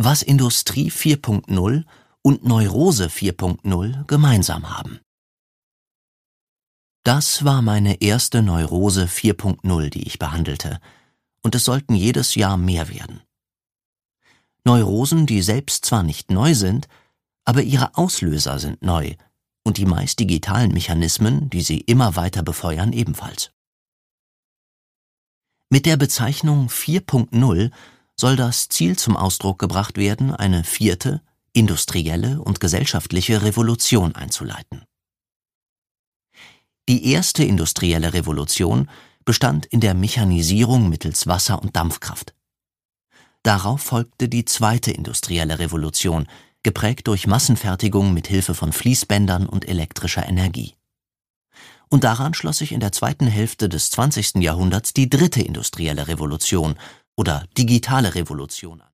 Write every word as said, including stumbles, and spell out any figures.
was Industrie vier Punkt null und Neurose vier Punkt null gemeinsam haben. Das war meine erste Neurose vier Punkt null, die ich behandelte, und es sollten jedes Jahr mehr werden. Neurosen, die selbst zwar nicht neu sind, aber ihre Auslöser sind neu und die meist digitalen Mechanismen, die sie immer weiter befeuern, ebenfalls. Mit der Bezeichnung vier Punkt null soll das Ziel zum Ausdruck gebracht werden, eine vierte, industrielle und gesellschaftliche Revolution einzuleiten. Die erste industrielle Revolution bestand in der Mechanisierung mittels Wasser- und Dampfkraft. Darauf folgte die zweite industrielle Revolution, geprägt durch Massenfertigung mit Hilfe von Fließbändern und elektrischer Energie. Und daran schloss sich in der zweiten Hälfte des zwanzigsten Jahrhunderts die dritte industrielle Revolution oder digitale Revolution an.